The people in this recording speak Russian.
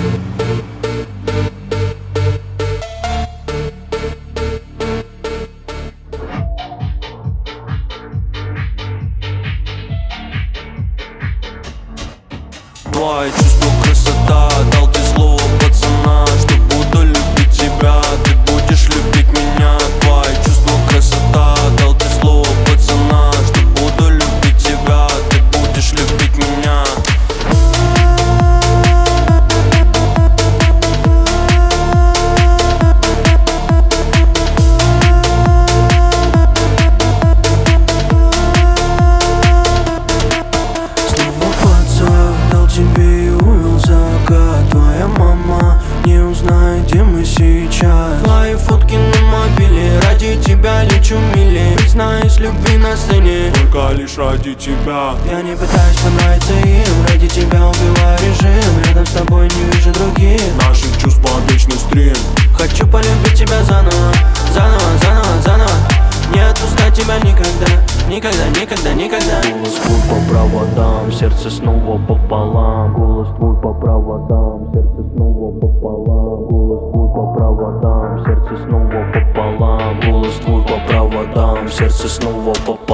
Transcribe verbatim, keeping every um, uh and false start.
Твои чувства, красота, дал тебе слово пацана, что буду любить тебя, ты будешь любить меня. Твои чувства, красота, дал тебе слово пацана, что буду любить тебя, ты будешь любить меня. Тебе и увел закат. Твоя мама не узнает, где мы сейчас. Твои фотки на мобиле, ради тебя лечу мили. Признаюсь, любви на сцене, только лишь ради тебя. Я не пытаюсь понравиться им, ради тебя убиваю режим. Рядом с тобой не вижу других. Наших чувств вечный стрим. Хочу полюбить тебя заново, заново, заново, заново. Не отпускать тебя никогда, никогда, никогда, никогда. Голос твой по проводам, сердце снова пополам. Голос твой по проводам, сердце снова пополам. Голос твой по проводам, сердце снова пополам. Голос твой по проводам, сердце снова пополам.